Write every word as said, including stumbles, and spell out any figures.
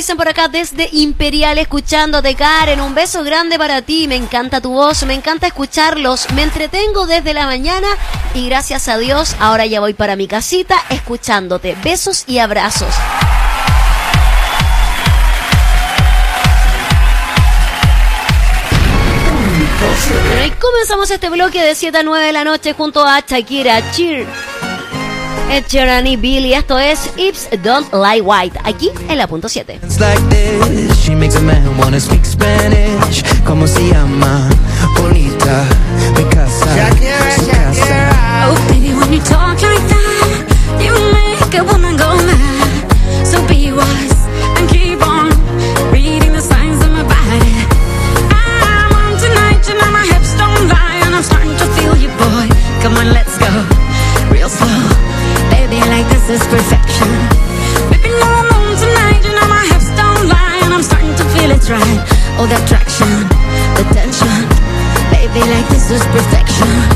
Dicen por acá desde Imperial, escuchándote, Karen, un beso grande para ti, me encanta tu voz, me encanta escucharlos, me entretengo desde la mañana y gracias a Dios ahora ya voy para mi casita escuchándote, besos y abrazos. Bueno, y comenzamos este bloque de siete a nueve de la noche junto a Shakira, Cheer, Ed Sheeran y Billy. Esto es Hips Don't Lie White, aquí en la punto siete. Oh baby, when you talk like that, you make a woman go mad. So be wise and keep on reading the signs of my body. I'm on tonight, you know my hips don't lie, and I'm starting to feel you, boy. Come on, let's go real slow. Baby, like this is perfection. Baby, no, I'm on tonight, you know my hips don't lie, and I'm starting to feel it's right. Oh, that traction, the tension. Baby, like this is perfection.